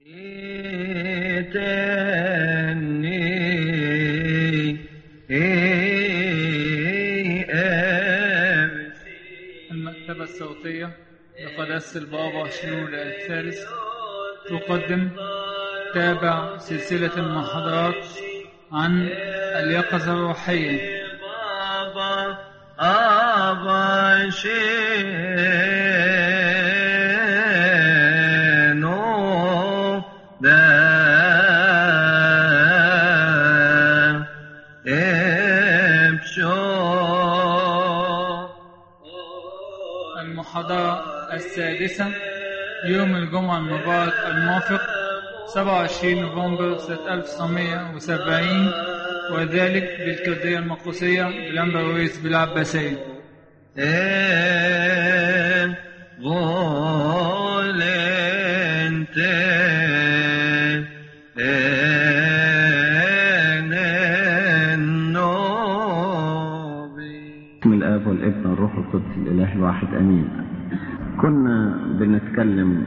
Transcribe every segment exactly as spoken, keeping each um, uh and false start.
المكتبة الصوتية لقداسة البابا شنودة الثالث تقدم تابع سلسلة المحاضرات عن اليقظة الروحية. المحاضرة السادسة يوم الجمعة المبارك الموافق سبعة وعشرين نوفمبر سنة ألف وتسعمائة وسبعين، وذلك بالكردية المقدسية بالأمبرويس بالعباسية. بسم الآب والابن والروح القدس الإله الواحد آمين. كنا بنتكلم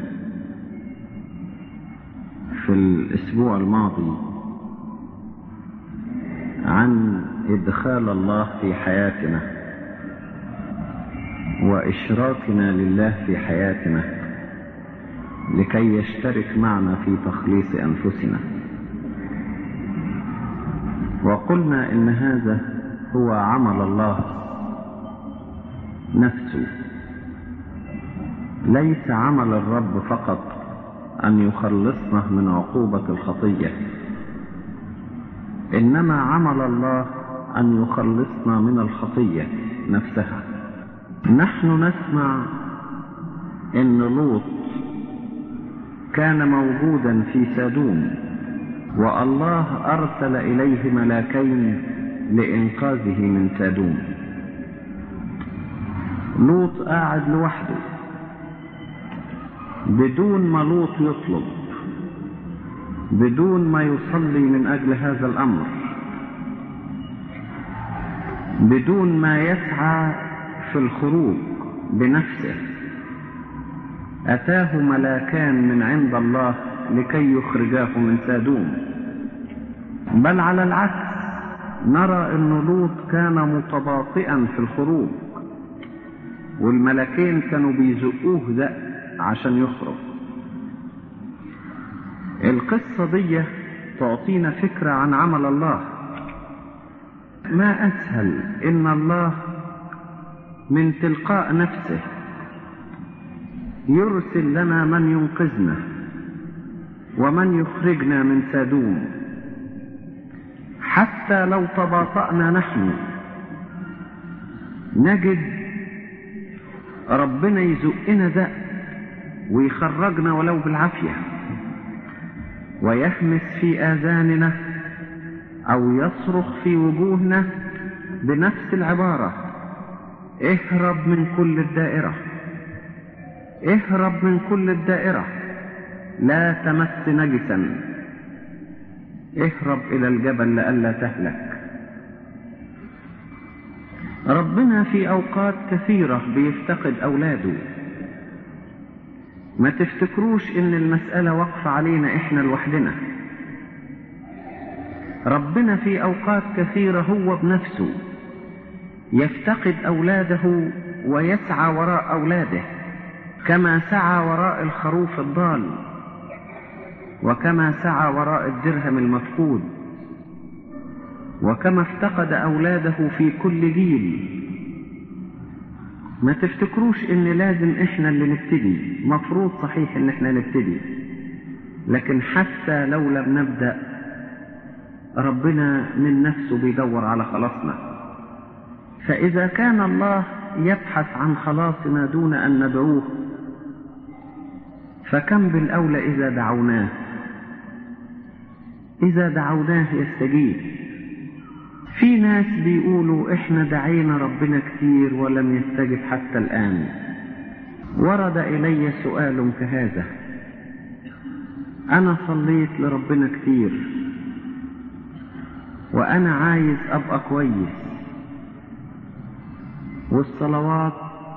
في الأسبوع الماضي عن إدخال الله في حياتنا وإشراكنا لله في حياتنا لكي يشترك معنا في تخليص أنفسنا، وقلنا إن هذا هو عمل الله نفسه، ليس عمل الرب فقط أن يخلصنا من عقوبة الخطية، إنما عمل الله أن يخلصنا من الخطية نفسها. نحن نسمع إن لوط كان موجودا في سادوم، والله أرسل إليه ملاكين لإنقاذه من سادوم. لوط قاعد لوحده بدون ما لوط يطلب، بدون ما يصلي من أجل هذا الأمر، بدون ما يسعى في الخروج بنفسه. أتاه ملاكان من عند الله لكي يخرجاه من سادوم. بل على العكس نرى أن لوط كان متباطئا في الخروج، والملاكين كانوا بيزقوه ده عشان يخرج. القصة دي تعطينا فكرة عن عمل الله. ما أسهل إن الله من تلقاء نفسه يرسل لنا من ينقذنا ومن يخرجنا من سادوم. حتى لو تباطأنا نحن نجد ربنا يزقنا ده ويخرجنا ولو بالعافية، ويهمس في آذاننا أو يصرخ في وجوهنا بنفس العبارة: اهرب من كل الدائرة، اهرب من كل الدائرة، لا تمس نجسا، اهرب إلى الجبل لئلا تهلك. ربنا في أوقات كثيرة بيفتقد أولاده. ما تفتكروش إن المسألة وقف علينا إحنا لوحدنا. ربنا في أوقات كثيرة هو بنفسه يفتقد أولاده ويسعى وراء أولاده، كما سعى وراء الخروف الضال، وكما سعى وراء الدرهم المفقود، وكما افتقد أولاده في كل جيل. ما تفتكروش إن لازم إحنا اللي نبتدي. مفروض صحيح إن إحنا نبتدي، لكن حتى لو لم نبدأ ربنا من نفسه بيدور على خلاصنا. فإذا كان الله يبحث عن خلاصنا دون أن ندعوه، فكم بالأولى إذا دعوناه. إذا دعوناه يستجيب. في ناس بيقولوا إحنا دعينا ربنا كتير ولم يستجب حتى الآن. ورد إلي سؤال كهذا: أنا صليت لربنا كتير وأنا عايز أبقى كويس، والصلوات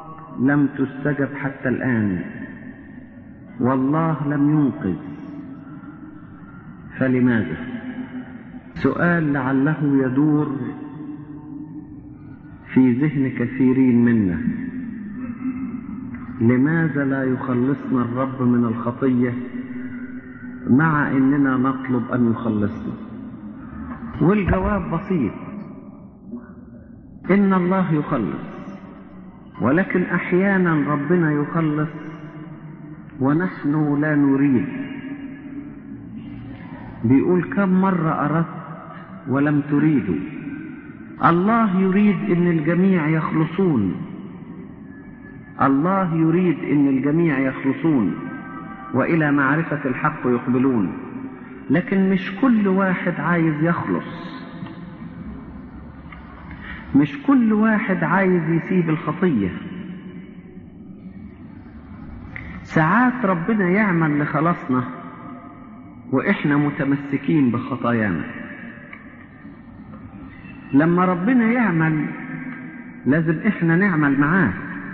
لم تستجب حتى الآن، والله لم ينقذ، فلماذا؟ سؤال لعله يدور في ذهن كثيرين منا. لماذا لا يخلصنا الرب من الخطية مع أننا نطلب أن يخلصنا؟ والجواب بسيط، إن الله يخلص، ولكن أحيانا ربنا يخلص ونحن لا نريد. بيقول كم مرة أردت ولم تريدوا. الله يريد إن الجميع يخلصون، الله يريد إن الجميع يخلصون وإلى معرفة الحق يقبلون، لكن مش كل واحد عايز يخلص، مش كل واحد عايز يسيب الخطية. ساعات ربنا يعمل لخلاصنا وإحنا متمسكين بخطايانا. لما ربنا يعمل لازم إحنا نعمل معاه،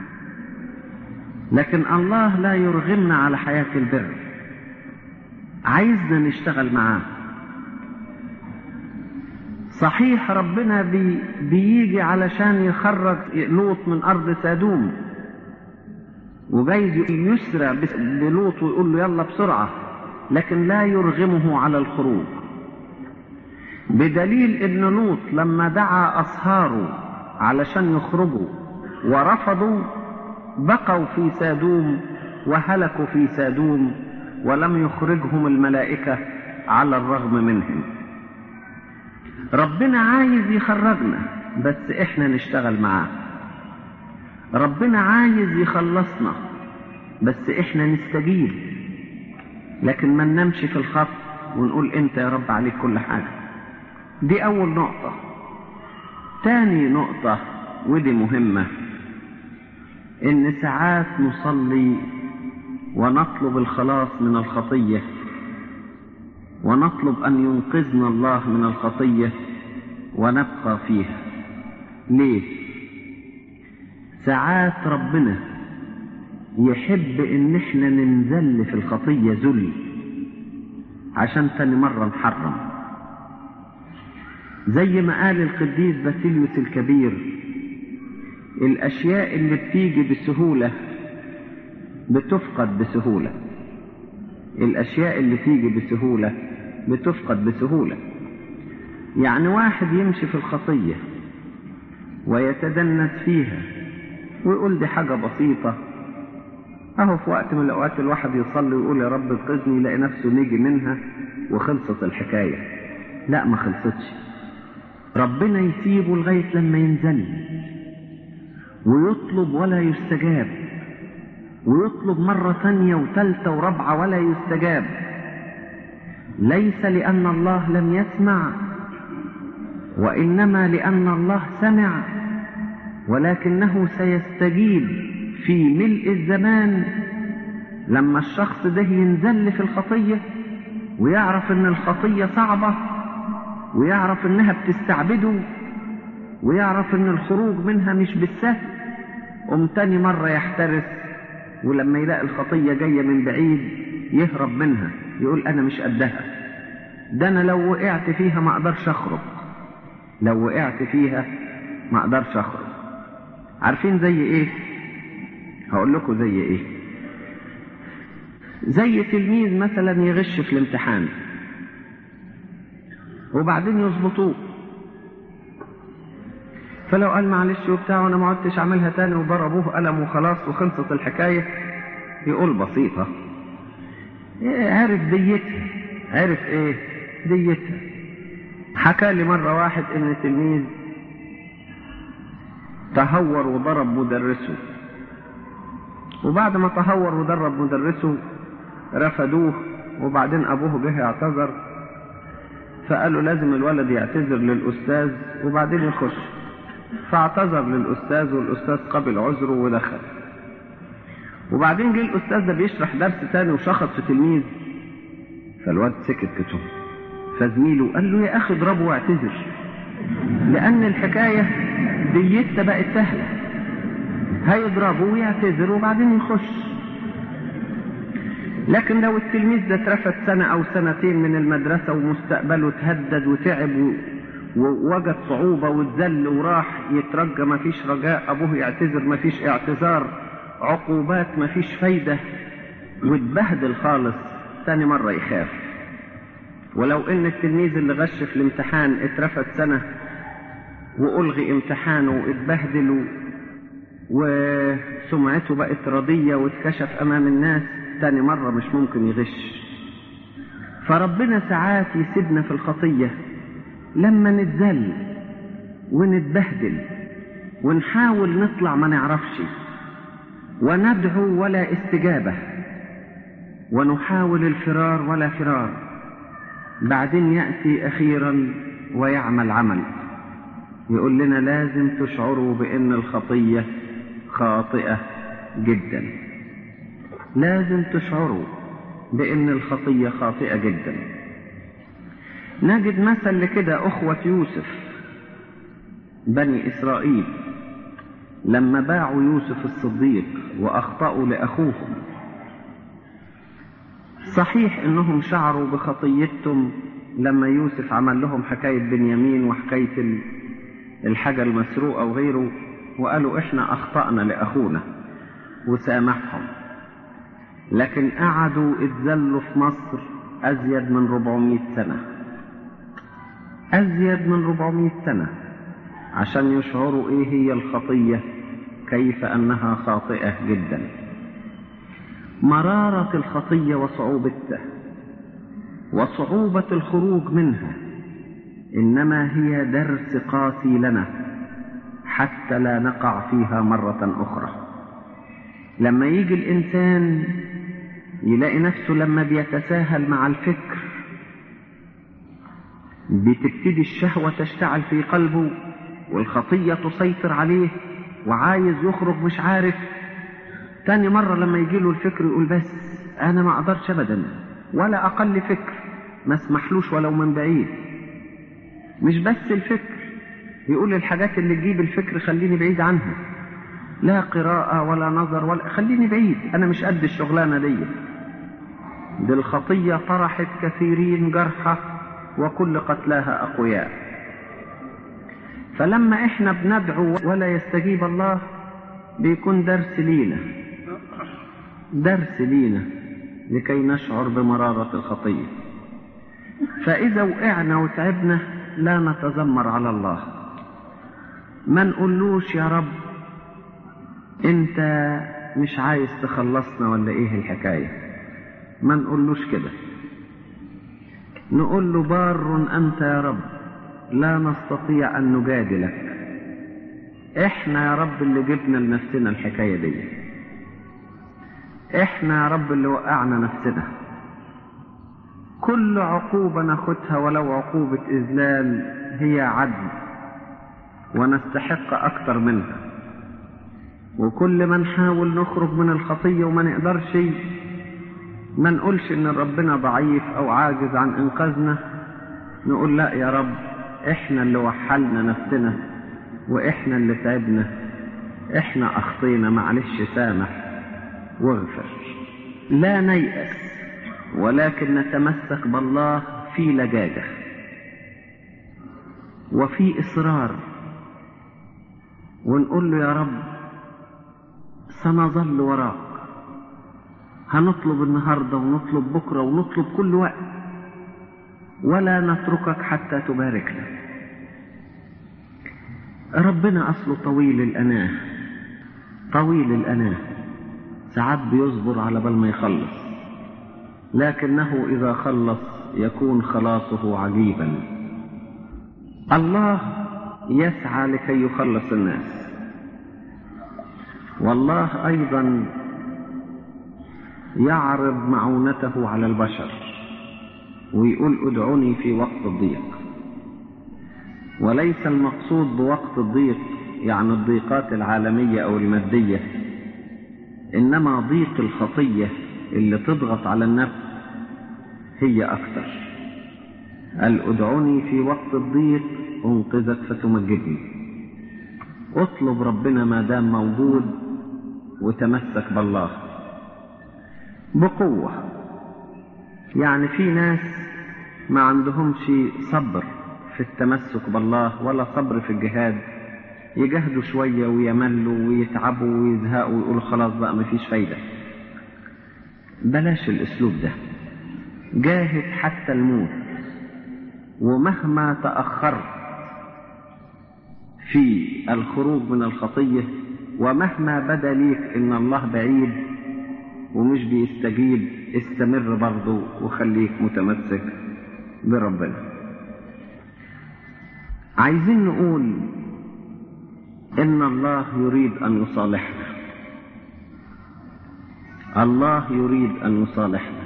لكن الله لا يرغمنا على حياة البر، عايزنا نشتغل معاه. صحيح ربنا بي بيجي علشان يخرج لوط من أرض سادوم، وجايز يسرع بلوط ويقول له يلا بسرعة، لكن لا يرغمه على الخروج، بدليل ان لوط لما دعا أصهاره علشان يخرجوا ورفضوا بقوا في سادوم وهلكوا في سادوم، ولم يخرجهم الملائكة على الرغم منهم. ربنا عايز يخرجنا بس احنا نشتغل معاه. ربنا عايز يخلصنا بس احنا نستجيب، لكن ما ننامش في الخط ونقول انت يا رب عليك كل حاجة. دي اول نقطة. تاني نقطة ودي مهمة، ان ساعات نصلي ونطلب الخلاص من الخطية ونطلب ان ينقذنا الله من الخطية ونبقى فيها. ليه؟ ساعات ربنا يحب ان احنا ننزل في الخطية ذل عشان تاني مرة نحرم، زي ما قال القديس باسيليوس الكبير، الاشياء اللي بتيجي بسهولة بتفقد بسهولة، الاشياء اللي تيجي بسهولة بتفقد بسهولة. يعني واحد يمشي في الخطية ويتدنس فيها ويقول دي حاجة بسيطة، اهو في وقت من الاوقات الواحد يصلي ويقول يا رب انقذني، يلاقي نفسه نيجي منها وخلصت الحكاية. لا، ما خلصتش. ربنا يسيبه لغاية لما ينزل ويطلب ولا يستجاب، ويطلب مرة ثانية وثالثة ورابعة ولا يستجاب، ليس لأن الله لم يسمع، وإنما لأن الله سمع، ولكنه سيستجيب في ملء الزمان لما الشخص ده ينزل في الخطية ويعرف ان الخطية صعبة، ويعرف انها بتستعبده، ويعرف ان الخروج منها مش بالسهل. قم تاني مرة يحترس، ولما يلاقي الخطية جاية من بعيد يهرب منها، يقول انا مش قدها، ده انا لو وقعت فيها ما اقدرش اخرج، لو وقعت فيها ما اقدرش اخرج. عارفين زي ايه؟ هقول لكم زي ايه. زي تلميذ مثلا يغش في الامتحان وبعدين يظبطوه، فلو قال معلش وبتاع وانا ما عدتش اعملها تاني وضربوه قلم وخلاص وخلصت الحكاية، يقول بسيطة. عرف ديتها، عرف ايه ديتها. حكى لي مرة واحد ان تلميذ تهور وضرب مدرسه، وبعد ما تهور وضرب مدرسه رفدوه، وبعدين ابوه جه يعتذر، فقالوا لازم الولد يعتذر للأستاذ وبعدين يخش، فاعتذر للأستاذ والأستاذ قبل عذره ودخل. وبعدين جه الأستاذ ده بيشرح درس تاني وشخط في تلميذ، فالواد سكت كتب، فزميله قال له يا أخي اضربه واعتذر، لأن الحكاية ديتها بقت سهلة، هيضربه ويعتذر وبعدين يخش. لكن لو التلميذ ده اترفد سنة أو سنتين من المدرسة ومستقبله تهدد وتعب ووجد صعوبة واتذل وراح يترجى مفيش رجاء، أبوه يعتذر مفيش اعتذار، عقوبات مفيش فايدة، واتبهدل خالص، تاني مرة يخاف. ولو ان التلميذ اللي غش في الامتحان اترفد سنة وألغي امتحانه واتبهدل وسمعته بقت رضية واتكشف أمام الناس، تاني مرة مش ممكن يغش. فربنا ساعات يسيبنا في الخطية لما نتذل ونتبهدل ونحاول نطلع ما نعرفش، وندعو ولا استجابة، ونحاول الفرار ولا فرار، بعدين يأتي أخيرا ويعمل عمل يقول لنا لازم تشعروا بأن الخطية خاطئة جدا، لازم تشعروا بأن الخطية خاطئة جدا. نجد مثل لكده أخوة يوسف بني إسرائيل لما باعوا يوسف الصديق وأخطأوا لأخوهم. صحيح إنهم شعروا بخطيتهم لما يوسف عمل لهم حكاية بنيامين وحكاية الحاجة المسروقة وغيره، وقالوا إحنا أخطأنا لأخونا وسامحهم، لكن قعدوا اتذلوا في مصر أزيد من ربعمائة سنة، أزيد من ربعمائة سنة عشان يشعروا إيه هي الخطية، كيف أنها خاطئة جدا. مرارة الخطية وصعوبتها وصعوبة الخروج منها إنما هي درس قاسي لنا حتى لا نقع فيها مرة أخرى. لما يجي الإنسان يلاقي نفسه لما بيتساهل مع الفكر بتبتدي الشهوة تشتعل في قلبه والخطية تسيطر عليه وعايز يخرج مش عارف، تاني مرة لما يجيله الفكر يقول بس أنا ما أقدرش أبدا ولا أقل فكر، ما اسمحلوش ولو من بعيد. مش بس الفكر، يقول الحاجات اللي تجيب الفكر خليني بعيد عنها، لا قراءة ولا نظر ولا، خليني بعيد، أنا مش قد الشغلانة دي. دي الخطية طرحت كثيرين جرحى وكل قتلاها أقوياء. فلما إحنا بندعو ولا يستجيب الله بيكون درس لينا، درس لينا لكي نشعر بمرارة الخطية. فإذا وقعنا وتعبنا لا نتذمر على الله، ما نقولوش يا رب انت مش عايز تخلصنا ولا ايه الحكاية، ما نقولوش كده، نقول له بار انت يا رب لا نستطيع ان نجادلك، احنا يا رب اللي جبنا لنفسنا الحكاية دي، احنا يا رب اللي وقعنا نفسنا. كل عقوبة ناخدها ولو عقوبة إذلال هي عدل ونستحق أكتر منها، وكل ما نحاول نخرج من الخطية وما نقدرش، ما نقولش إن ربنا ضعيف أو عاجز عن إنقاذنا، نقول لا يا رب إحنا اللي وحلنا نفسنا وإحنا اللي تعبنا، إحنا أخطينا، معلش سامح واغفر. لا نيأس ولكن نتمسك بالله في لجاجة وفي إصرار، ونقول له يا رب سنظل وراك، هنطلب النهاردة ونطلب بكرة ونطلب كل وقت، ولا نتركك حتى تباركنا. ربنا أصله طويل الأناه، طويل الأناه، ساعات بيصبر على بال ما يخلص، لكنه إذا خلص يكون خلاصه عجيبا. الله يسعى لكي يخلص الناس، والله أيضا يعرض معونته على البشر ويقول ادعوني في وقت الضيق. وليس المقصود بوقت الضيق يعني الضيقات العالمية أو المادية، إنما ضيق الخطية اللي تضغط على النفس هي أكثر. قال ادعوني في وقت الضيق أنقذك فتمجدني. اطلب ربنا ما دام موجود وتمسك بالله. بقوة. يعني في ناس ما عندهمش صبر في التمسك بالله ولا صبر في الجهاد، يجاهدوا شوية ويملوا ويتعبوا ويزهقوا ويقولوا خلاص بقى مفيش فايدة. بلاش الاسلوب ده، جاهد حتى الموت، ومهما تأخرت في الخروج من الخطية، ومهما بدا ليك ان الله بعيد ومش بيستجيب، استمر برضه وخليك متمسك بربنا. عايزين نقول ان الله يريد ان يصالحنا، الله يريد ان يصالحنا.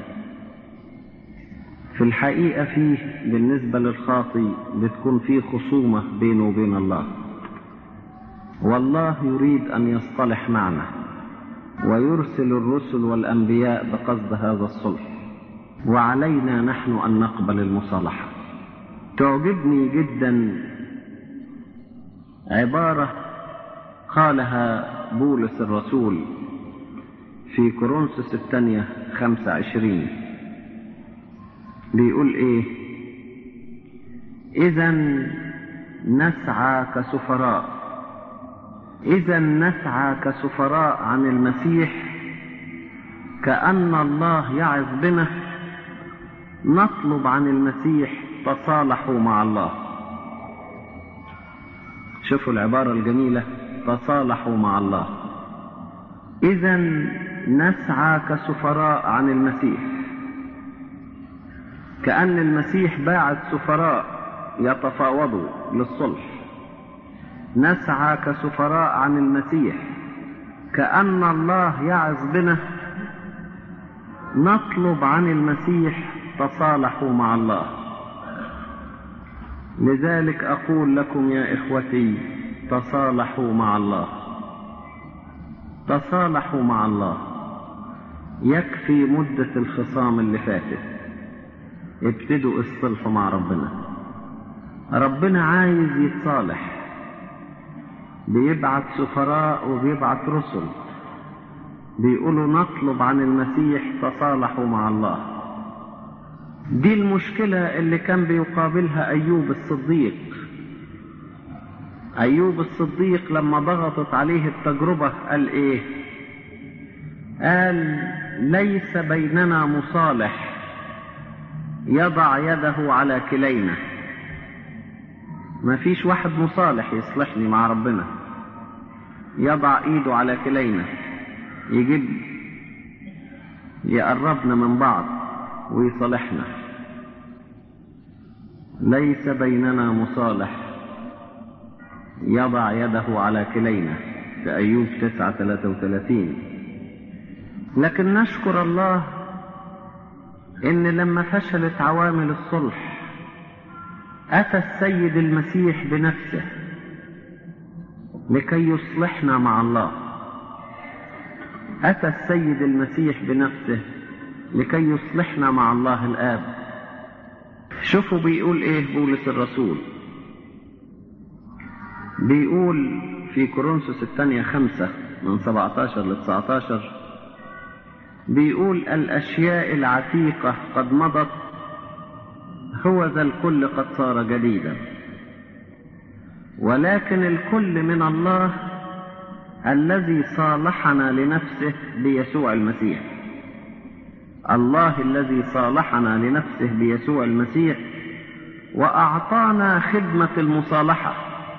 في الحقيقة فيه بالنسبة للخاطي بتكون فيه خصومة بينه وبين الله، والله يريد ان يصطلح معنا ويرسل الرسل والانبياء بقصد هذا الصلح، وعلينا نحن ان نقبل المصالحة. تعجبني جدا عبارة قالها بولس الرسول في كورنثوس الثانية خمسة وعشرين، بيقول ايه؟ اذا نسعى كسفراء اذا نسعى كسفراء عن المسيح، كأن الله يعظ بنا، نطلب عن المسيح تصالحوا مع الله. شوفوا العبارة الجميلة، تصالحوا مع الله. إذا نسعى كسفراء عن المسيح، كأن المسيح باعت سفراء يتفاوضوا للصلح. نسعى كسفراء عن المسيح، كأن الله يعظ بنا، نطلب عن المسيح تصالحوا مع الله. لذلك أقول لكم يا إخوتي، تصالحوا مع الله، تصالحوا مع الله. يكفي مدة الخصام اللي فاتت، ابتدوا الصلح مع ربنا. ربنا عايز يتصالح، بيبعت سفراء وبيبعت رسل بيقولوا نطلب عن المسيح تصالحوا مع الله. دي المشكلة اللي كان بيقابلها أيوب الصديق. أيوب الصديق لما ضغطت عليه التجربة قال إيه؟ قال ليس بيننا مصالح يضع يده على كلينا. ما فيش واحد مصالح يصلحني مع ربنا، يضع ايده على كلينا، يجيب يقربنا من بعض ويصالحنا. ليس بيننا مصالح يضع يده على كلينا، في أيوب تسعة ثلاثة وثلاثين. لكن نشكر الله إن لما فشلت عوامل الصلح أتى السيد المسيح بنفسه لكي يصلحنا مع الله. أتى السيد المسيح بنفسه لكي يصلحنا مع الله الآب. شوفوا بيقول إيه بولس الرسول، بيقول في كورنثوس الثانية خمسة من سبعة عشر ل تسعة عشر، بيقول الأشياء العتيقة قد مضت، هو ذا الكل قد صار جديدا، ولكن الكل من الله الذي صالحنا لنفسه بيسوع المسيح. الله الذي صالحنا لنفسه بيسوع المسيح وأعطانا خدمة المصالحة.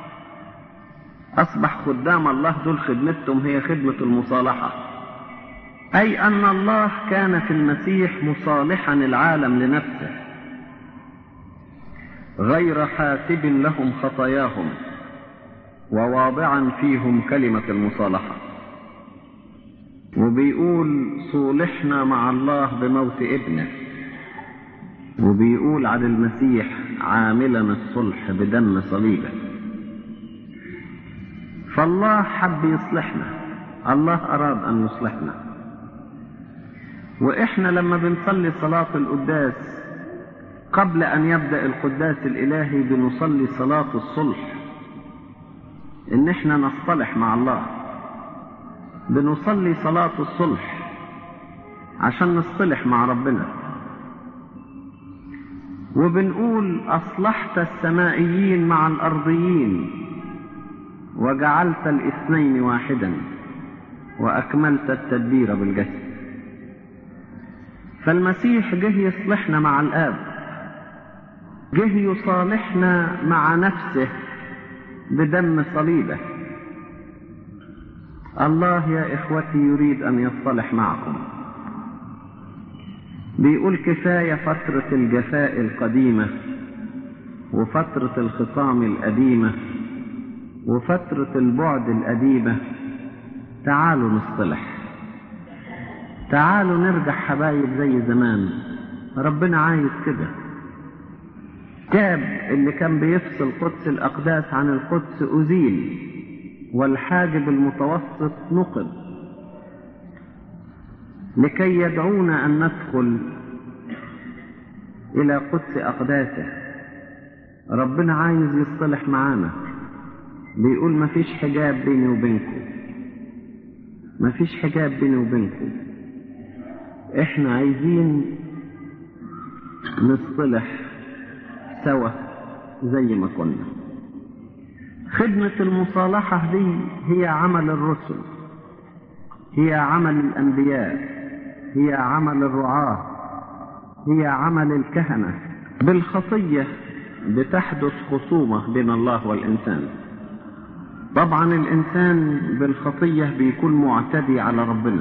أصبح خدام الله دول خدمتهم هي خدمة المصالحة، أي أن الله كان في المسيح مصالحا العالم لنفسه، غير حاسب لهم خطاياهم وواضعا فيهم كلمة المصالحة. وبيقول صولحنا مع الله بموت ابنه، وبيقول عن المسيح عاملا الصلح بدم صليبه. فالله حب يصلحنا، الله أراد أن يصلحنا. وإحنا لما بنصلي صلاة القداس قبل أن يبدأ القداس الإلهي بنصلي صلاة الصلح، إن إحنا نصطلح مع الله. بنصلي صلاة الصلح عشان نصطلح مع ربنا. وبنقول أصلحت السمائيين مع الأرضيين وجعلت الاثنين واحدا وأكملت التدبير بالجسد. فالمسيح جه يصلحنا مع الآب، جه يصالحنا مع نفسه بدم صليبه. الله يا إخوتي يريد أن يصطلح معكم. بيقول كفاية فترة الجفاء القديمة وفترة الخصام القديمة وفترة البعد القديمة، تعالوا نصطلح، تعالوا نرجع حبايب زي زمان. ربنا عايز كده. كتاب اللي كان بيفصل قدس الأقداس عن القدس أزيل، والحاجب المتوسط نقض لكي يدعونا أن ندخل إلى قدس أقداسه. ربنا عايز يصطلح معانا. بيقول مفيش حجاب بيني وبينكم، مفيش حجاب بيني وبينكم. احنا عايزين نصطلح سوا زي ما كنا. خدمة المصالحة دي هي عمل الرسل، هي عمل الأنبياء، هي عمل الرعاة، هي عمل الكهنة. بالخطية بتحدث خصومة بين الله والإنسان. طبعا الإنسان بالخطية بيكون معتدي على ربنا،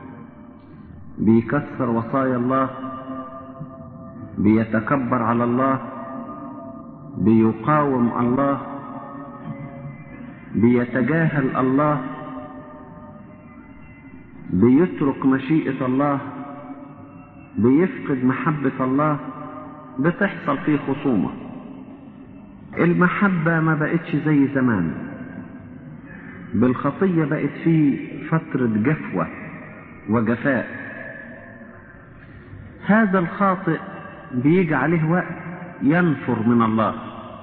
بيكسر وصايا الله، بيتكبر على الله، بيقاوم الله، بيتجاهل الله، بيترك مشيئة الله، بيفقد محبة الله. بتحصل فيه خصومة. المحبة ما بقتش زي زمان. بالخطية بقت فيه فترة جفوة وجفاء. هذا الخاطئ بيجي عليه وقت ينفر من الله،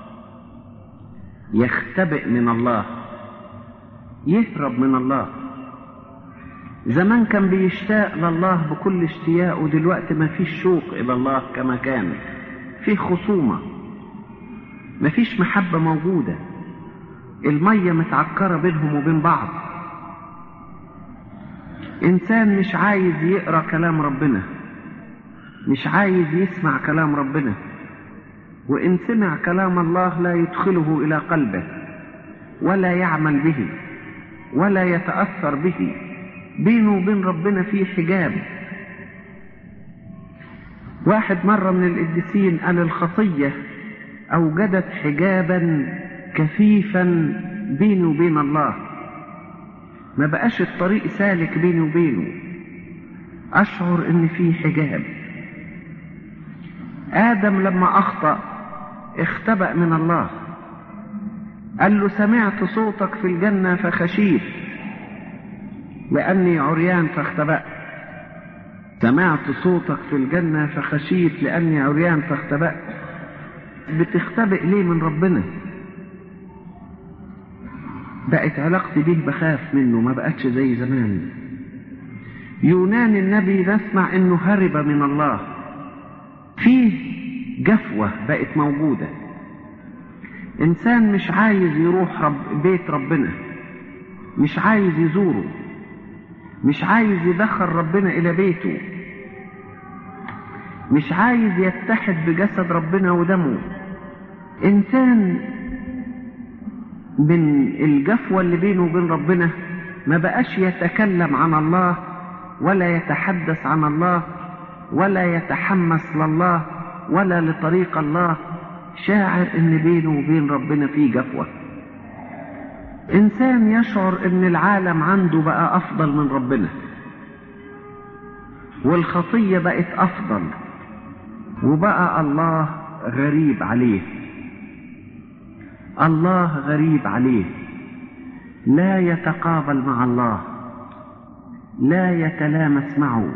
يختبئ من الله، يهرب من الله. زمان كان بيشتاق لله بكل اشتياق، ودلوقتي ما فيش شوق إلى الله كما كان. في خصومة، ما فيش محبة موجودة. المية متعكرة بينهم وبين بعض. إنسان مش عايز يقرأ كلام ربنا، مش عايز يسمع كلام ربنا، وإن سمع كلام الله لا يدخله إلى قلبه ولا يعمل به ولا يتأثر به. بينه وبين ربنا في حجاب. واحد مرة من القديسين قال الخطية أوجدت حجابا كثيفا بيني وبين الله. ما بقاش الطريق سالك بيني وبينه، أشعر إن في حجاب. آدم لما أخطأ اختبأ من الله، قال له سمعت صوتك في الجنة فخشيت لأني عريان فاختبأت. سمعت صوتك في الجنة فخشيت لأني عريان فاختبأت. بتختبئ ليه من ربنا؟ بقت علاقتي به بخاف منه، ما بقتش زي زمان. يونان النبي نسمع انه هرب من الله. فيه جفوة بقت موجودة. انسان مش عايز يروح رب بيت ربنا، مش عايز يزوره، مش عايز يدخل ربنا الى بيته، مش عايز يتحد بجسد ربنا ودمه. انسان من الجفوة اللي بينه وبين ربنا ما بقاش يتكلم عن الله ولا يتحدث عن الله ولا يتحمس لله ولا لطريق الله. شاعر ان بينه وبين ربنا في جفوة. انسان يشعر ان العالم عنده بقى افضل من ربنا، والخطية بقت افضل، وبقى الله غريب عليه. الله غريب عليه، لا يتقابل مع الله، لا يتلامس معه،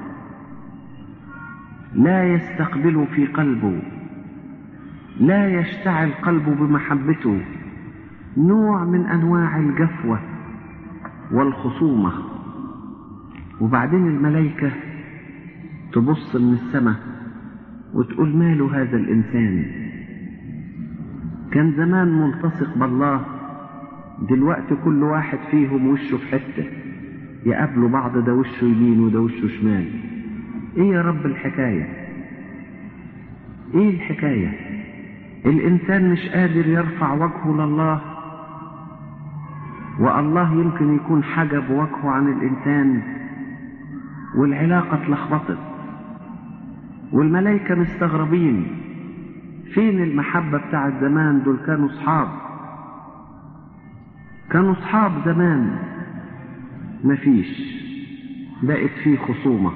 لا يستقبله في قلبه، لا يشتعل قلبه بمحبته. نوع من انواع الجفوة والخصومة. وبعدين الملائكة تبص من السماء وتقول ماله هذا الإنسان، كان زمان ملتصق بالله، دلوقتي كل واحد فيهم وشه في حتة، يقابلوا بعض ده وشه يمين وده وشه شمال. ايه يا رب الحكاية؟ ايه الحكاية؟ الإنسان مش قادر يرفع وجهه لله، والله يمكن يكون حجب وجهه عن الإنسان، والعلاقة اتلخبطت، والملائكة مستغربين. فين المحبة بتاع الزمان؟ دول كانوا صحاب، كانوا صحاب زمان، مفيش، بقت فيه خصومة.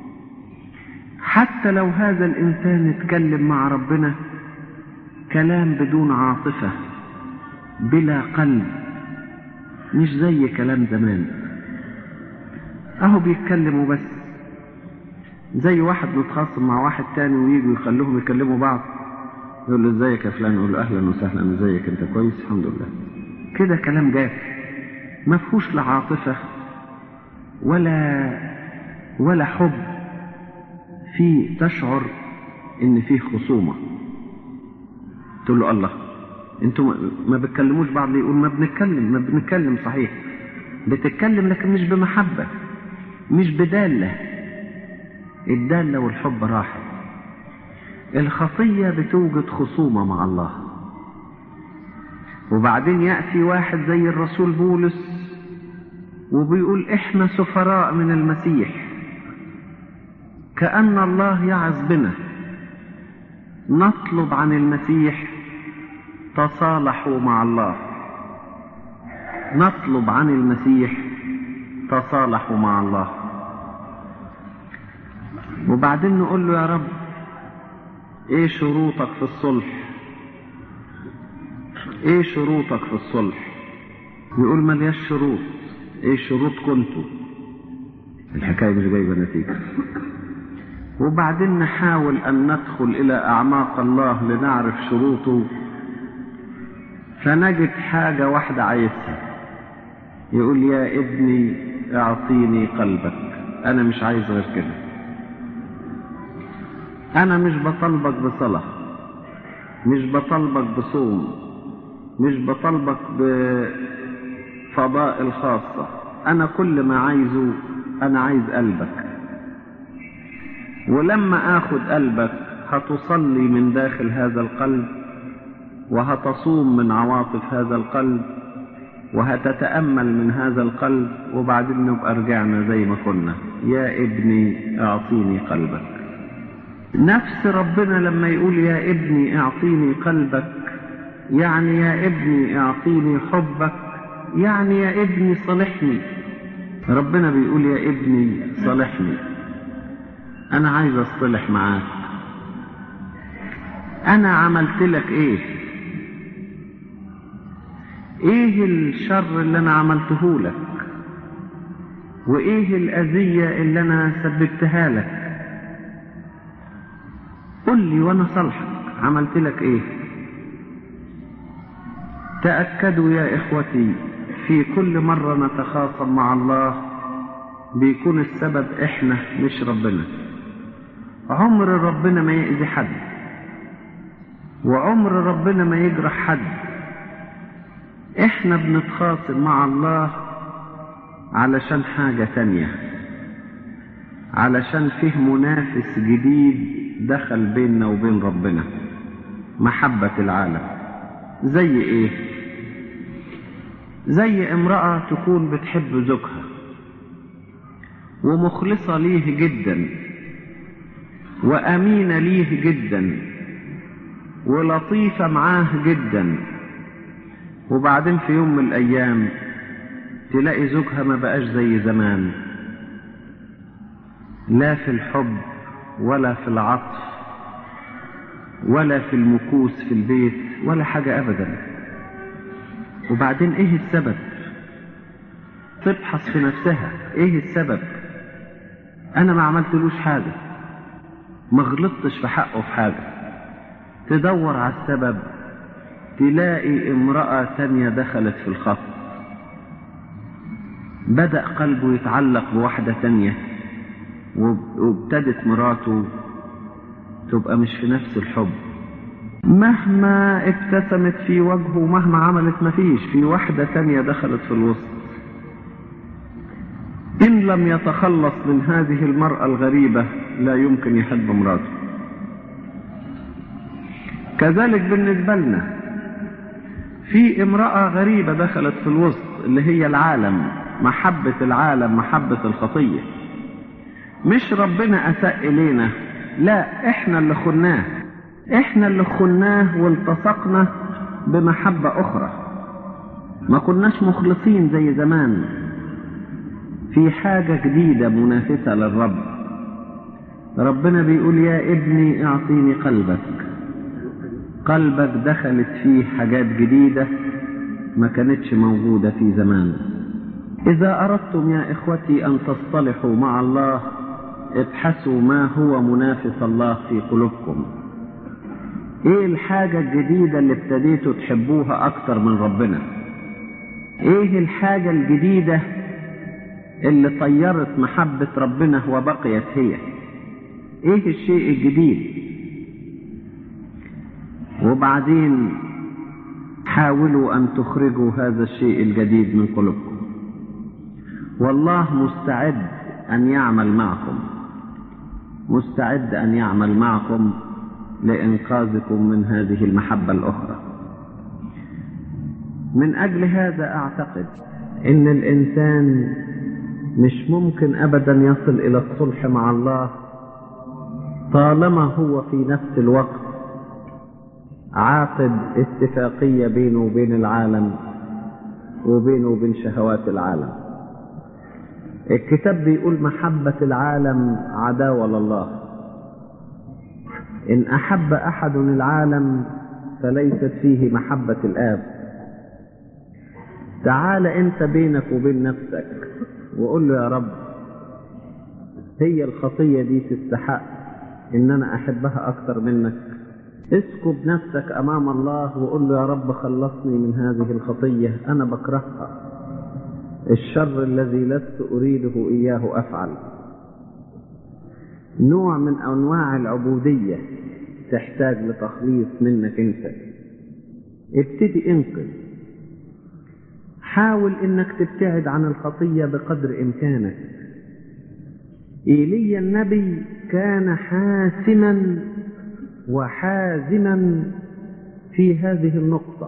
حتى لو هذا الإنسان اتكلم مع ربنا كلام بدون عاطفة بلا قلب، مش زي كلام زمان، اهو بيتكلموا بس، زي واحد متخاصم مع واحد تاني ويجوا يخلوهم يكلموا بعض، يقول له ازيك يا فلان، يقول له اهلا وسهلا، ازيك انت كويس الحمد لله. كده كلام جاف، ما فيهوش لا عاطفة ولا ولا حب، في تشعر ان فيه خصومة. تقول له الله انتوا ما بتكلموش بعض، يقول ما بنتكلم، ما بنتكلم صحيح، بتتكلم لكن مش بمحبة، مش بدالة، الدالة والحب راحت. الخطية بتوجد خصومة مع الله. وبعدين يأتي واحد زي الرسول بولس وبيقول احنا سفراء من المسيح، كأن الله يعظ بنا، نطلب عن المسيح تصالحوا مع الله، نطلب عن المسيح تصالحوا مع الله. وبعدين نقول له يا رب ايه شروطك في الصلح؟ ايه شروطك في الصلح؟ يقول ملياش شروط. ايه شروط كنتوا؟ الحكاية مش جايبة نتيجة. وبعدين نحاول ان ندخل الى اعماق الله لنعرف شروطه، فنجد حاجة واحدة عايزها، يقول يا ابني اعطيني قلبك. انا مش عايز غير كده، انا مش بطلبك بصلاة، مش بطلبك بصوم، مش بطلبك بفضائل خاصة، انا كل ما عايزه انا عايز قلبك. ولما اخد قلبك هتصلي من داخل هذا القلب، وهتصوم من عواطف هذا القلب، وهتتأمل من هذا القلب، وبعدين نبقى رجعنا زي ما كنا، يا ابني اعطيني قلبك. نفس ربنا لما يقول يا ابني اعطيني قلبك، يعني يا ابني اعطيني حبك، يعني يا ابني صالحني. ربنا بيقول يا ابني صالحني، انا عايز اصطلح معاك. انا عملت لك ايه؟ ايه الشر اللي انا عملته لك؟ وايه الاذية اللي انا سببتها لك؟ قل لي وانا صالحك، عملت لك ايه؟ تأكدوا يا اخوتي، في كل مرة نتخاصم مع الله بيكون السبب احنا مش ربنا. عمر ربنا ما يأذي حد، وعمر ربنا ما يجرح حد. احنا بنتخاصم مع الله علشان حاجة تانية، علشان فيه منافس جديد دخل بيننا وبين ربنا، محبة العالم. زي ايه؟ زي امرأة تكون بتحب زوجها ومخلصة ليه جدا وأمينة ليه جدا ولطيفة معاه جدا، وبعدين في يوم من الأيام تلاقي زوجها ما بقاش زي زمان، لا في الحب ولا في العطف ولا في المكوس في البيت ولا حاجة أبدا. وبعدين إيه السبب؟ تبحث في نفسها إيه السبب. أنا ما عملتلوش حاجة، ما غلطتش في حقه في حاجة. تدور على السبب، تلاقي امرأة تانية دخلت في الخط، بدأ قلبه يتعلق بواحدة تانية، وابتدت مراته تبقى مش في نفس الحب، مهما ابتسمت في وجهه ومهما عملت مفيش، في واحدة تانية دخلت في الوسط. إن لم يتخلص من هذه المرأة الغريبة لا يمكن يحب مراته. كذلك بالنسبة لنا في امرأة غريبة دخلت في الوسط اللي هي العالم، محبة العالم، محبة الخطية. مش ربنا أساء إلينا، لا، احنا اللي خناه، احنا اللي خناه والتصقنا بمحبة أخرى. ما كناش مخلصين زي زمان في حاجة جديدة منافسة للرب. ربنا بيقول يا ابني اعطيني قلبك. قلبك دخلت فيه حاجات جديدة ما كانتش موجودة في زمان. إذا أردتم يا إخوتي أن تصطلحوا مع الله ابحثوا ما هو منافس الله في قلوبكم. إيه الحاجة الجديدة اللي ابتديتوا تحبوها أكتر من ربنا؟ إيه الحاجة الجديدة اللي طيرت محبة ربنا وبقيت هي؟ إيه الشيء الجديد؟ وبعدين حاولوا أن تخرجوا هذا الشيء الجديد من قلوبكم. والله مستعد أن يعمل معكم، مستعد أن يعمل معكم لإنقاذكم من هذه المحبة الأخرى. من أجل هذا أعتقد إن الإنسان مش ممكن أبدا يصل إلى الصلح مع الله طالما هو في نفس الوقت عاقد اتفاقية بينه وبين العالم وبينه وبين شهوات العالم. الكتاب بيقول محبة العالم عداوة لله. إن أحب أحد العالم فليست فيه محبة الآب. تعال أنت بينك وبين نفسك وقول له يا رب هي الخطية دي تستحق إن أنا أحبها أكتر منك. اسكب نفسك أمام الله وقول له يا رب خلصني من هذه الخطية، أنا بكرهها، الشر الذي لست أريده إياه أفعل. نوع من أنواع العبودية تحتاج لتخليص منك أنت. ابتدي انقذ، حاول إنك تبتعد عن الخطية بقدر إمكانك. إيليا النبي كان حاسما وحازما في هذه النقطة.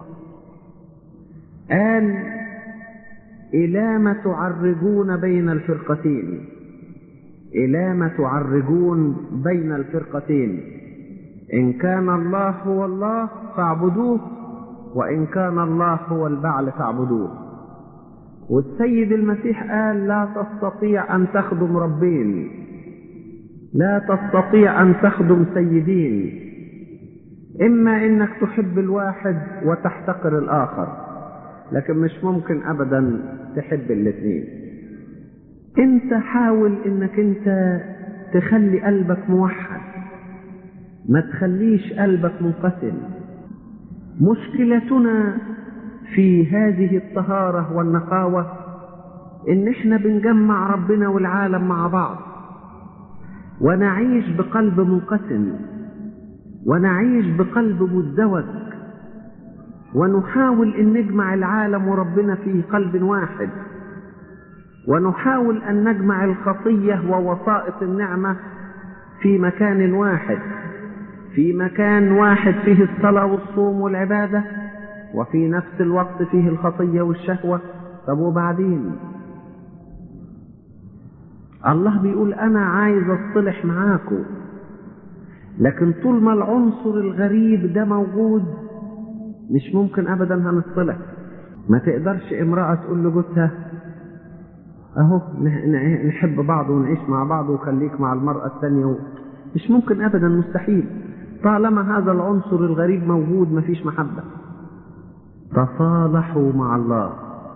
قال إلى ما تعرجون بين الفرقتين، إلى ما تعرجون بين الفرقتين، إن كان الله هو الله فاعبدوه وإن كان الله هو البعل فاعبدوه. والسيد المسيح قال لا تستطيع أن تخدم ربين، لا تستطيع أن تخدم سيدين، إما إنك تحب الواحد وتحتقر الآخر، لكن مش ممكن أبدا تحب الاثنين. انت حاول انك انت تخلي قلبك موحد، ما تخليش قلبك منقسم. مشكلتنا في هذه الطهارة والنقاوة ان احنا بنجمع ربنا والعالم مع بعض ونعيش بقلب منقسم ونعيش بقلب مزدوج، ونحاول ان نجمع العالم وربنا في قلب واحد، ونحاول أن نجمع الخطية ووسائط النعمة في مكان واحد، في مكان واحد فيه الصلاة والصوم والعبادة، وفي نفس الوقت فيه الخطية والشهوة. طب وبعدين؟ الله بيقول أنا عايز أصطلح معاكم، لكن طول ما العنصر الغريب ده موجود مش ممكن أبدا هنصطلح. ما تقدرش امرأة تقول لجوزها اهو نحب بعض ونعيش مع بعض وخليك مع المرأة الثانية، مش ممكن ابدا، مستحيل. طالما هذا العنصر الغريب موجود مفيش محبة. تصالحوا مع الله.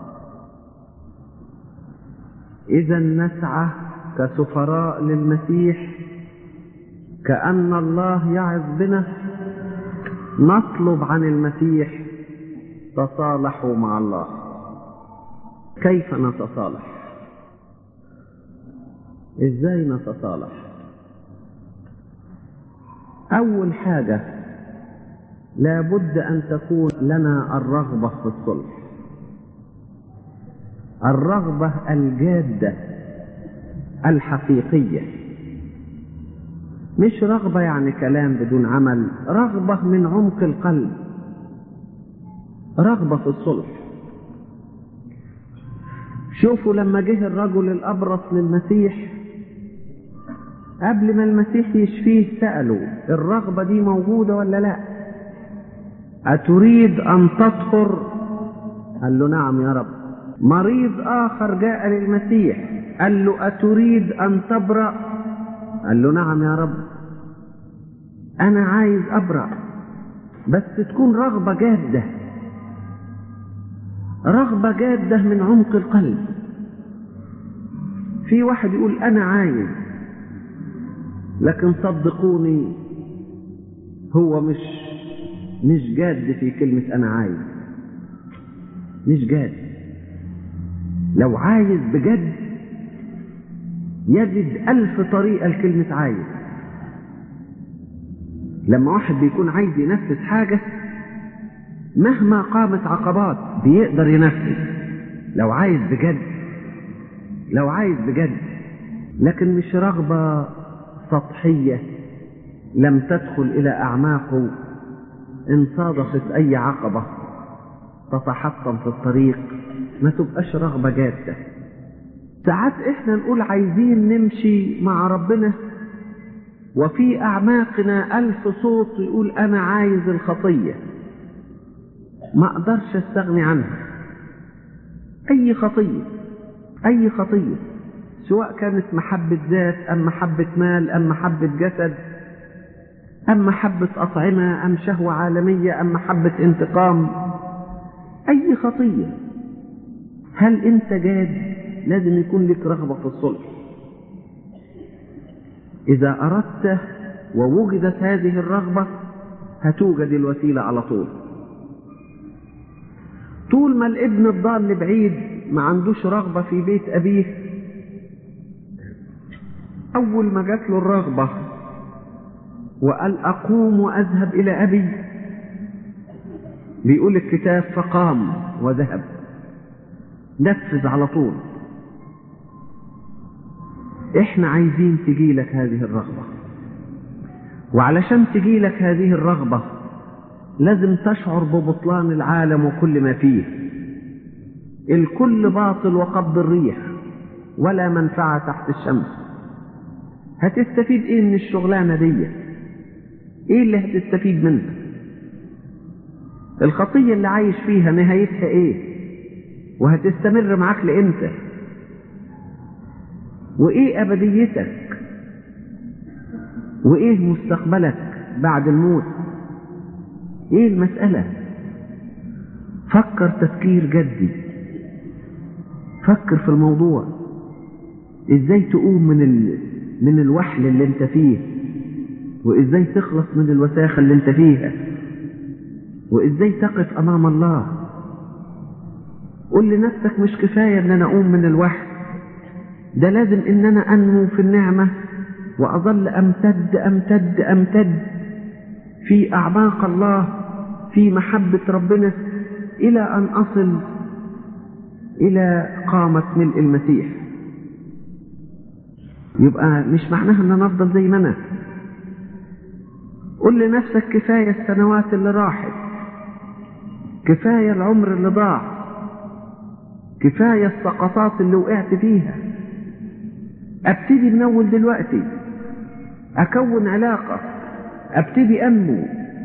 اذا نسعى كسفراء للمسيح كأن الله يعظ بنا، نطلب عن المسيح تصالحوا مع الله. كيف نتصالح؟ ازاي نتصالح؟ اول حاجة لابد ان تكون لنا الرغبة في الصلح، الرغبة الجادة الحقيقية، مش رغبة يعني كلام بدون عمل، رغبة من عمق القلب، رغبة في الصلح. شوفوا لما جه الرجل الأبرص للمسيح، قبل ما المسيح يشفيه سألوا الرغبة دي موجودة ولا لا؟ أتريد أن تطهر؟ قال له نعم يا رب. مريض آخر جاء للمسيح قال له أتريد أن تبرأ؟ قال له نعم يا رب، أنا عايز أبرأ، بس تكون رغبة جادة، رغبة جادة من عمق القلب. في واحد يقول أنا عايز، لكن صدقوني هو مش مش جاد في كلمة أنا عايز، مش جاد. لو عايز بجد يجد ألف طريقة لكلمة عايز. لما واحد بيكون عايز ينفذ حاجة مهما قامت عقبات بيقدر ينفذ، لو عايز بجد، لو عايز بجد. لكن مش رغبة سطحية لم تدخل إلى أعماقه، إن صادفت أي عقبة تتحطم في الطريق ما تبقاش رغبة جادة. ساعات إحنا نقول عايزين نمشي مع ربنا وفي أعماقنا ألف صوت يقول أنا عايز الخطية، ما أقدرش أستغني عنها. أي خطية، أي خطية، سواء كانت محبة ذات أم محبة مال أم محبة جسد أم محبة أطعمة أم شهوة عالمية أم محبة انتقام، أي خطية. هل أنت جاد؟ لازم يكون لك رغبة في الصلح. إذا أردت ووجدت هذه الرغبة هتوجد الوسيلة على طول. طول ما الابن الضال بعيد ما عندوش رغبة في بيت أبيه، أول ما جات له الرغبة وقال أقوم وأذهب إلى أبي، بيقول الكتاب فقام وذهب، نفذ على طول. إحنا عايزين تجيلك هذه الرغبة، وعلشان تجيلك هذه الرغبة لازم تشعر ببطلان العالم وكل ما فيه. الكل باطل وقبض الريح ولا منفعة تحت الشمس. هتستفيد ايه من الشغلانة دي؟ ايه اللي هتستفيد منها؟ الخطية اللي عايش فيها نهايتها ايه؟ وهتستمر معاك لامتى؟ وايه ابديتك؟ وايه مستقبلك بعد الموت؟ ايه المسألة؟ فكر تفكير جدي، فكر في الموضوع، ازاي تقوم من ال... من الوحل اللي انت فيه، وازاي تخلص من الوساخة اللي انت فيها، وازاي تقف امام الله. قل لنفسك مش كفاية ان انا اقوم من الوحل، ده لازم ان انا انمو في النعمة واظل امتد امتد امتد في اعماق الله، في محبة ربنا، الى ان اصل الى قامة ملء المسيح. يبقى مش معناها ان انا افضل زي ما انا. قل لنفسك كفاية السنوات اللي راحت، كفاية العمر اللي ضاع، كفاية السقطات اللي وقعت فيها. ابتدي من اول دلوقتي، اكون علاقة، ابتدي انمو.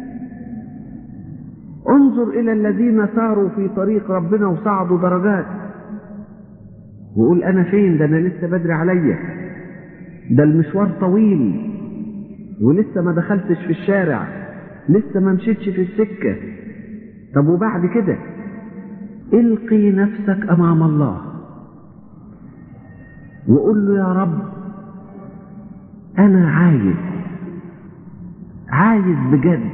انظر الى الذين ساروا في طريق ربنا وصعدوا درجات، وقول انا فين؟ ده انا لسه بدري عليا، ده المشوار طويل ولسه ما دخلتش في الشارع، لسه ما مشيتش في السكة. طب وبعد كده؟ القي نفسك امام الله وقول له يا رب انا عايز، عايز بجد.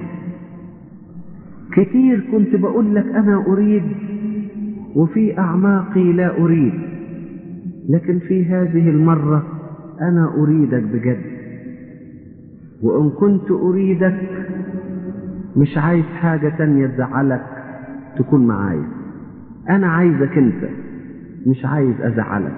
كتير كنت بقول لك انا اريد وفي اعماقي لا اريد، لكن في هذه المرة أنا أريدك بجد، وإن كنت أريدك مش عايز حاجة تانية تزعلك تكون معايا، أنا عايزك أنت، مش عايز أزعلك.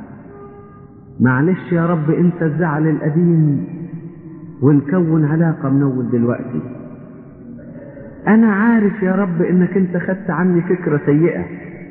معلش يا رب أنت الزعل القديم ونكون علاقة من أول دلوقتي. أنا عارف يا رب إنك أنت خدت عني فكرة سيئة،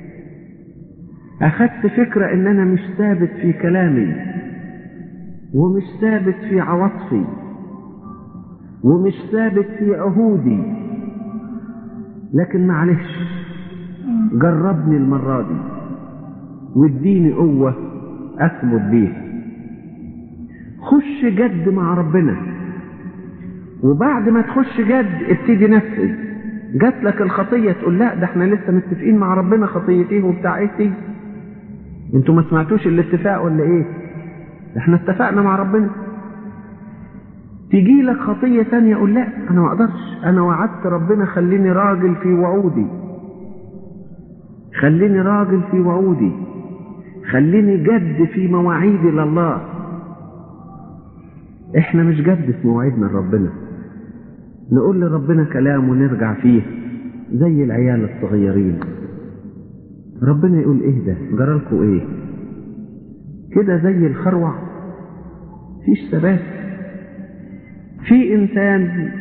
أخدت فكرة إن أنا مش ثابت في كلامي ومش ثابت في عواطفي ومش ثابت في عهودي، لكن معلش جربني المرة دي واديني قوة أثبت بيها. خش جد مع ربنا، وبعد ما تخش جد ابتدي نفذ. جات لك الخطية تقول لا ده احنا لسه متفقين مع ربنا، خطية ايه وبتاع ايه؟ انتوا ما سمعتوش الاتفاق ولا ايه؟ احنا اتفقنا مع ربنا. تيجي لك خطية تانية قول لا انا ما اقدرش، انا وعدت ربنا خليني راجل في وعودي، خليني راجل في وعودي، خليني جد في مواعيدي لله. احنا مش جد في مواعيدنا لربنا، نقول لربنا كلام ونرجع فيه زي العيال الصغيرين. ربنا يقول ايه ده جرالكوا ايه كده زي الخروع، فيش ثبات. في انسان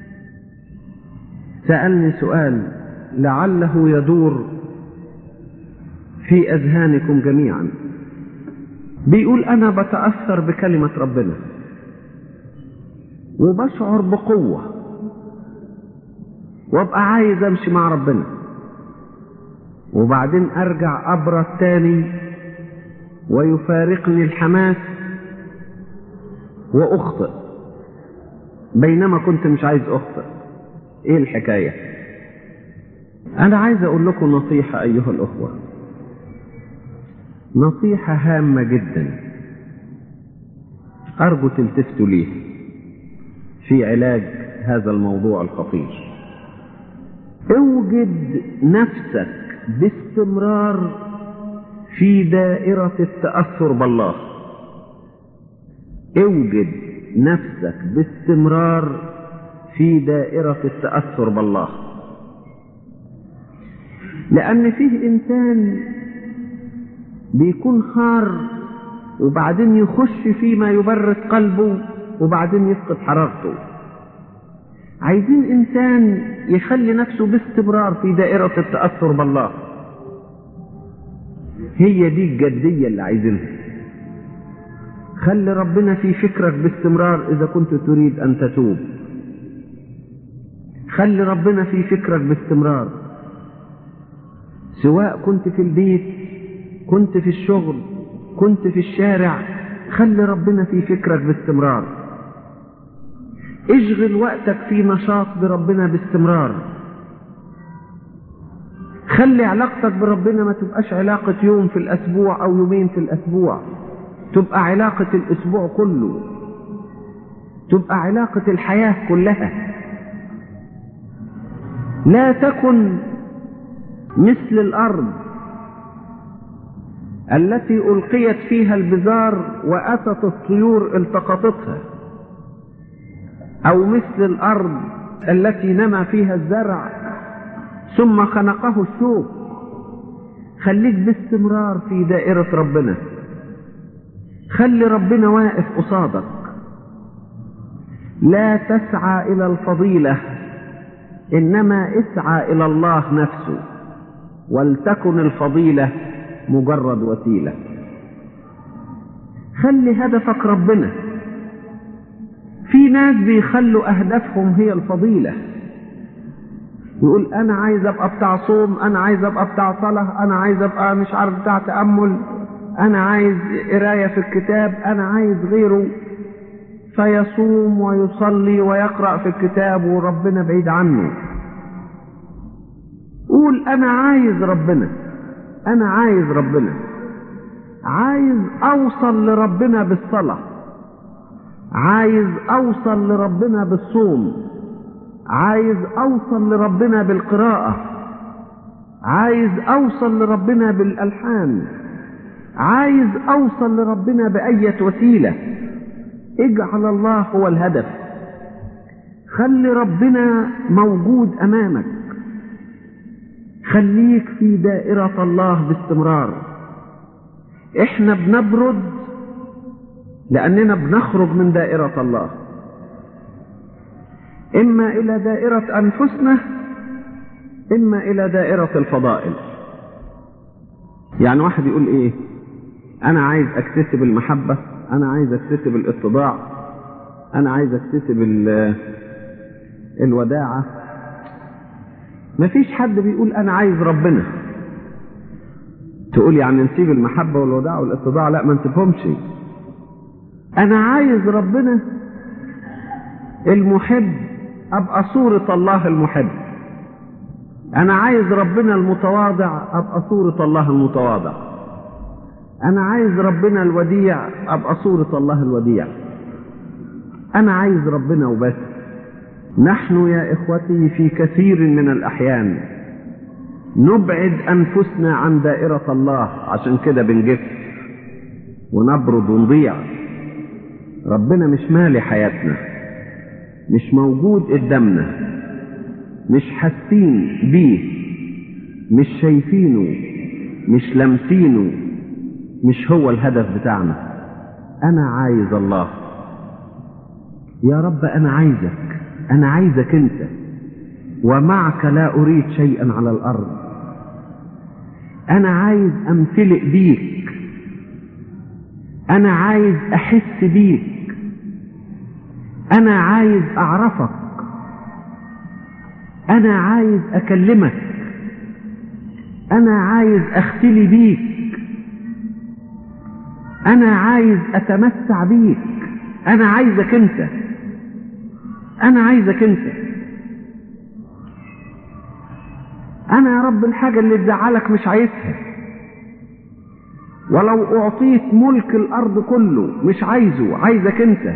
سألني سؤال لعله يدور في اذهانكم جميعا، بيقول انا بتأثر بكلمة ربنا وبشعر بقوة وابقى عايز امشي مع ربنا، وبعدين ارجع ابرد تاني ويفارقني الحماس واخطئ بينما كنت مش عايز اخطئ. ايه الحكاية؟ انا عايز اقول لكم نصيحة ايها الاخوة، نصيحة هامة جدا ارجو تلتفتوا ليه في علاج هذا الموضوع الخطير. اوجد نفسك باستمرار في دائرة التأثر بالله، اوجد نفسك باستمرار في دائرة التأثر بالله. لأن فيه إنسان بيكون حار وبعدين يخش فيما يبرد قلبه وبعدين يفقد حرارته. عايزين إنسان يخلي نفسه باستمرار في دائرة التأثر بالله. هي دي الجدية اللي عايزينها. خلي ربنا في فكرك باستمرار إذا كنت تريد أن تتوب. خلي ربنا في فكرك باستمرار، سواء كنت في البيت، كنت في الشغل، كنت في الشارع، خلي ربنا في فكرك باستمرار. اشغل وقتك في نشاط بربنا باستمرار. خلي علاقتك بربنا ما تبقاش علاقة يوم في الأسبوع أو يومين في الأسبوع، تبقى علاقة الأسبوع كله، تبقى علاقة الحياة كلها. لا تكن مثل الأرض التي ألقيت فيها البذار وأتت الطيور التقطتها، أو مثل الأرض التي نمى فيها الزرع ثم خنقه الشوك. خليك باستمرار في دائرة ربنا، خلي ربنا واقف قصادك. لا تسعى إلى الفضيلة إنما اسعى إلى الله نفسه، ولتكن الفضيلة مجرد وسيلة. خلي هدفك ربنا. في ناس بيخلوا أهدافهم هي الفضيلة، يقول أنا عايز أبقى بتاع صوم، أنا عايز أبقى بتاع صلاة، أنا عايز أبقى مش عارف بتاع تأمل، أنا عايز قراية في الكتاب، أنا عايز غيره، فيصوم ويصلي ويقرأ في الكتاب وربنا بعيد عنه. قول أنا عايز ربنا، أنا عايز ربنا، عايز أوصل لربنا بالصلاة، عايز أوصل لربنا بالصوم، عايز أوصل لربنا بالقراءة، عايز أوصل لربنا بالألحان، عايز أوصل لربنا بأية وسيلة. اجعل الله هو الهدف، خلي ربنا موجود أمامك، خليك في دائرة الله باستمرار. احنا بنبرد لأننا بنخرج من دائرة الله، إما إلى دائرة أنفسنا إما إلى دائرة الفضائل. يعني واحد يقول إيه؟ أنا عايز أكتسب المحبة، أنا عايز أكتسب الاتضاع، أنا عايز أكتسب الوداعة. مفيش حد بيقول أنا عايز ربنا. تقول يعني نسيب المحبة والوداعة والاتضاع؟ لا، ما نسيبهمش. أنا عايز ربنا المحب، أبقى صورة الله المحب. أنا عايز ربنا المتواضع، أبقى صورة الله المتواضع. أنا عايز ربنا الوديع، أبقى صورة الله الوديع. أنا عايز ربنا وبس. نحن يا إخوتي في كثير من الأحيان نبعد أنفسنا عن دائرة الله، عشان كده بنجف ونبرد ونضيع. ربنا مش مالي حياتنا، مش موجود قدامنا، مش حاسين بيه، مش شايفينه، مش لامسينه، مش هو الهدف بتاعنا. أنا عايز الله. يا رب أنا عايزك، أنا عايزك أنت، ومعك لا أريد شيئا على الأرض. أنا عايز أمتلئ بيك، أنا عايز أحس بيك، أنا عايز أعرفك، أنا عايز أكلمك، أنا عايز أختلي بيك، أنا عايز أتمتع بيك. أنا عايزك أنت، أنا عايزك أنت. أنا يا رب الحاجة اللي تزعلك مش عايزها. ولو أعطيت ملك الأرض كله مش عايزه، عايزك أنت.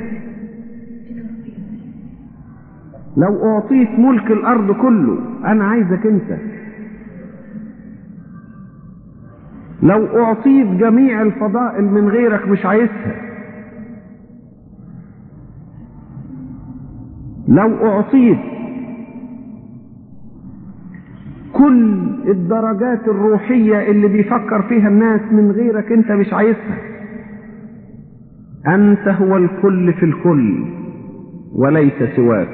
لو أعطيت ملك الأرض كله أنا عايزك أنت. لو أعطيت جميع الفضائل من غيرك مش عايزها. لو أعطيت كل الدرجات الروحية اللي بيفكر فيها الناس من غيرك أنت مش عايزها. أنت هو الكل في الكل وليس سواك.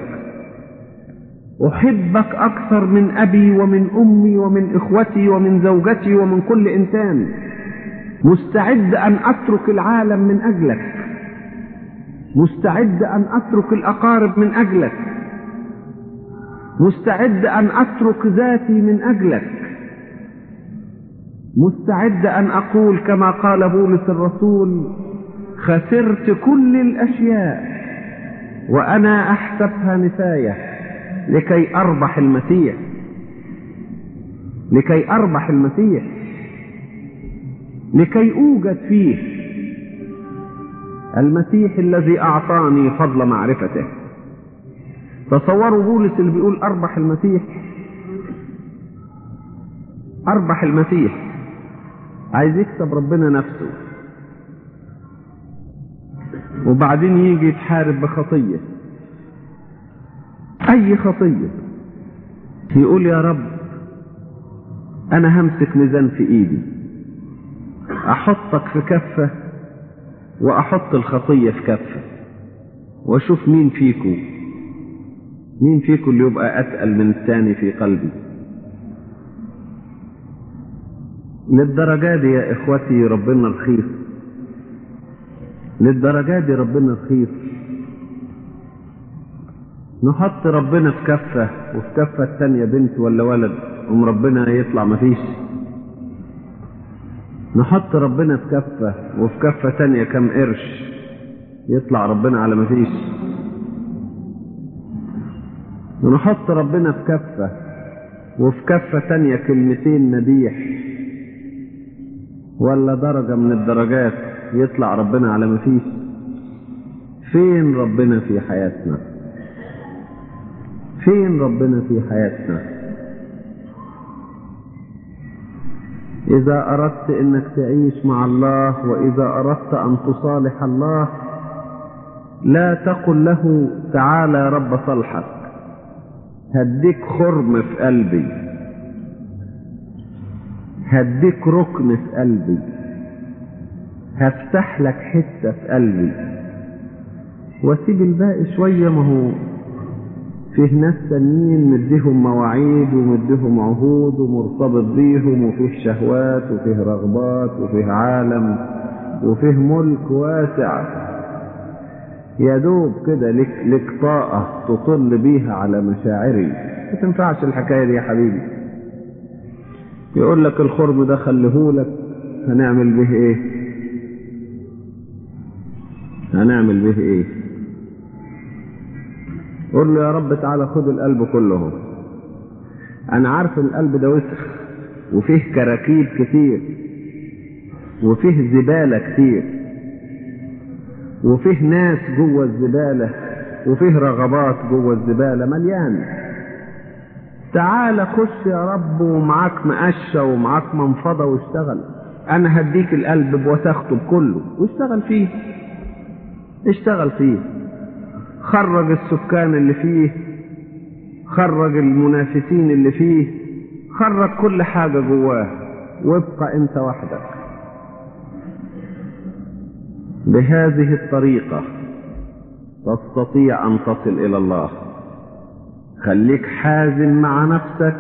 أحبك أكثر من أبي ومن أمي ومن إخوتي ومن زوجتي ومن كل إنسان. مستعد أن أترك العالم من أجلك، مستعد أن أترك الأقارب من أجلك، مستعد أن أترك ذاتي من أجلك، مستعد أن أقول كما قال بولس الرسول: خسرت كل الأشياء وأنا أحسبها نفاية لكي أربح المسيح، لكي أربح المسيح، لكي أوجد فيه المسيح الذي أعطاني فضل معرفته. تصوروا بولس اللي بيقول أربح المسيح، أربح المسيح، عايز يكسب ربنا نفسه، وبعدين يجي يتحارب بخطية، أي خطية، يقول يا رب أنا همسك ميزان في إيدي، أحطك في كفة وأحط الخطية في كفة، وأشوف مين فيكم مين فيكم اللي يبقى أتقل من الثاني في قلبي. للدرجة دي يا إخوتي ربنا رخيص، للدرجة دي ربنا رخيص. نحط ربنا في كفة وفي كفة الثانية بنت ولا ولد ام ربنا يطلع مفيش. نحط ربنا في كفة وفي كفة ثانية كم قرش يطلع ربنا على مفيش. ونحط ربنا في كفة وفي كفة ثانية كلمتين مديح ولا درجة من الدرجات يطلع ربنا على مفيش. فين ربنا في حياتنا؟ فين ربنا في حياتنا؟ إذا أردت أنك تعيش مع الله وإذا أردت أن تصالح الله لا تقل له تعالى يا رب صلحك، هديك خرم في قلبي، هديك ركن في قلبي، هفتح لك حتة في قلبي واسيب الباقي شوية. ما هو فيه ناس تانيين مديهم مواعيد ومديهم عهود ومرتبط بيهم، وفيه شهوات وفيه رغبات وفيه عالم وفيه ملك واسع، يا دوب كده لك, لك طاقة تطل بيها على مشاعري. ما تنفعش الحكاية دي يا حبيبي. يقول لك الخرم ده خليهولك، هنعمل به ايه؟ هنعمل به ايه؟ قول له يا رب تعالى خد القلب كله. انا عارف القلب ده وسخ وفيه كراكيب كتير وفيه زبالة كتير وفيه ناس جوه الزبالة وفيه رغبات جوه الزبالة مليان. تعالى خش يا رب ومعاك مقشة ومعاك منفضة واشتغل. انا هديك القلب بوساخته كله واشتغل فيه، اشتغل فيه، خرج السكان اللي فيه، خرج المنافسين اللي فيه، خرج كل حاجة جواه وابقى انت وحدك. بهذه الطريقة تستطيع ان تصل الى الله. خليك حازم مع نفسك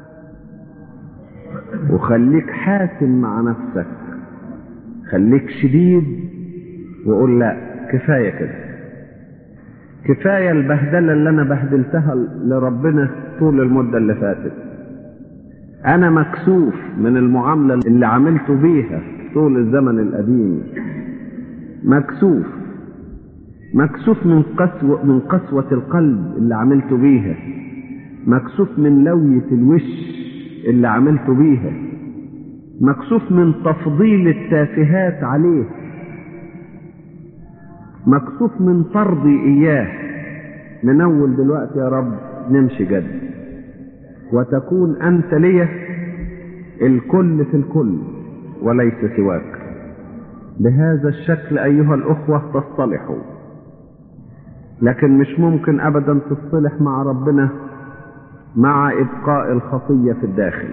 وخليك حاسم مع نفسك. خليك شديد وقول لا كفاية كده، كفاية البهدلة اللي انا بهدلتها لربنا طول المدة اللي فاتت. انا مكسوف من المعاملة اللي عملته بيها طول الزمن القديم، مكسوف مكسوف من قسوة من قسوة القلب اللي عملته بيها، مكسوف من لوية الوش اللي عملته بيها، مكسوف من تفضيل التافهات عليه، مكسوف من طردي إياه. من أول دلوقتي يا رب نمشي جد وتكون أنت لي الكل في الكل وليس سواك. بهذا الشكل أيها الأخوة تصطلحوا. لكن مش ممكن أبدا تصطلح مع ربنا مع إبقاء الخطية في الداخل.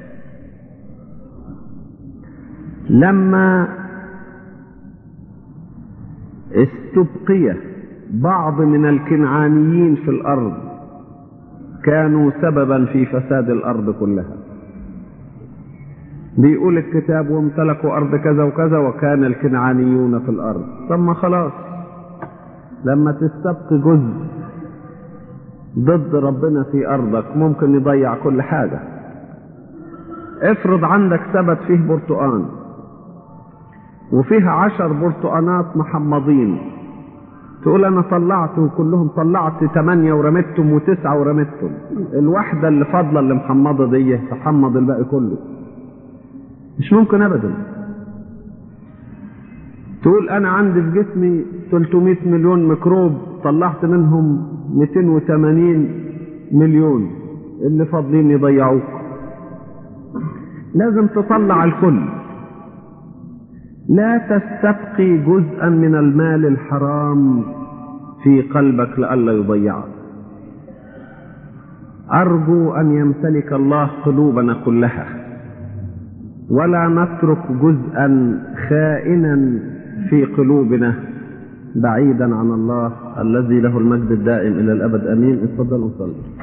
لما استبقي بعض من الكنعانيين في الأرض كانوا سببا في فساد الأرض كلها. بيقول الكتاب وامتلكوا أرض كذا وكذا وكان الكنعانيون في الأرض. ثم خلاص لما تستبقي جزء ضد ربنا في أرضك ممكن يضيع كل حاجة. افرض عندك سبت فيه برتقان وفيه عشر برتقانات محمضين، تقول انا طلعته كلهم، طلعت ثمانية ورمتهم وتسعة ورمتهم، الواحدة اللي فاضلة اللي محمضة دي تحمض الباقي كله. مش ممكن ابدا. تقول انا عندي في جسمي ثلاثمائة مليون ميكروب، طلعت منهم مئتين وثمانين مليون، اللي فاضلين يضيعوك. لازم تطلع الكل. لا تستبقي جزءا من المال الحرام في قلبك لئلا يضيعك. أرجو أن يمتلك الله قلوبنا كلها ولا نترك جزءا خائنا في قلوبنا بعيدا عن الله الذي له المجد الدائم إلى الأبد. أمين. اتفضلوا صلوا.